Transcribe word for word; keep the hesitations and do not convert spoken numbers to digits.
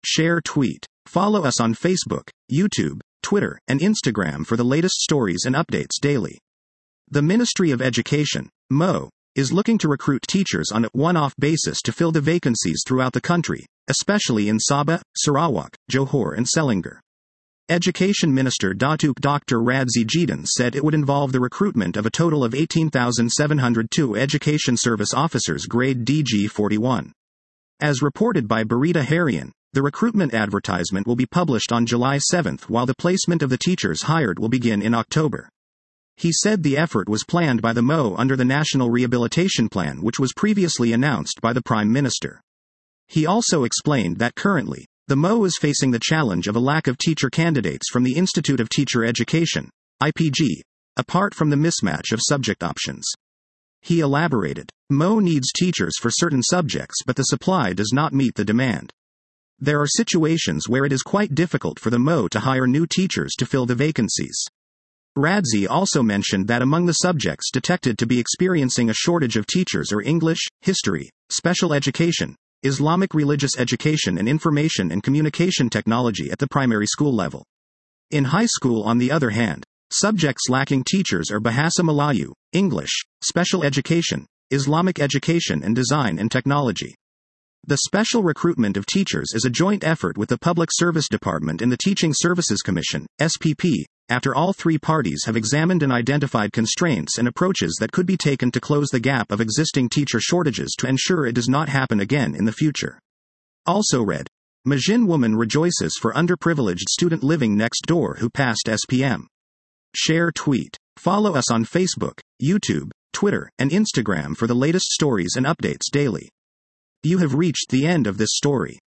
Share tweet. Follow us on Facebook, YouTube, Twitter, and Instagram for the latest stories and updates daily. The Ministry of Education, M O, is looking to recruit teachers on a one-off basis to fill the vacancies throughout the country, especially in Sabah, Sarawak, Johor and Selangor. Education Minister Datuk Doctor Radzi Jidan said it would involve the recruitment of a total of eighteen thousand seven hundred two Education Service Officers grade D G forty-one. As reported by Berita Harian, the recruitment advertisement will be published on July seventh while the placement of the teachers hired will begin in October. He said the effort was planned by the M O under the National Rehabilitation Plan, which was previously announced by the Prime Minister. He also explained that currently, the M O is facing the challenge of a lack of teacher candidates from the Institute of Teacher Education, I P G, apart from the mismatch of subject options. He elaborated, M O needs teachers for certain subjects but the supply does not meet the demand. There are situations where it is quite difficult for the M O to hire new teachers to fill the vacancies. Radzi also mentioned that among the subjects detected to be experiencing a shortage of teachers are English, history, special education, Islamic religious education and information and communication technology at the primary school level. In high school, on the other hand, subjects lacking teachers are Bahasa Melayu, English, special education, Islamic education and design and technology. The special recruitment of teachers is a joint effort with the Public Service Department and the Teaching Services Commission, S P P, after all three parties have examined and identified constraints and approaches that could be taken to close the gap of existing teacher shortages to ensure it does not happen again in the future. Also read, Majin woman rejoices for underprivileged student living next door who passed S P M. Share tweet. Follow us on Facebook, YouTube, Twitter, and Instagram for the latest stories and updates daily. You have reached the end of this story.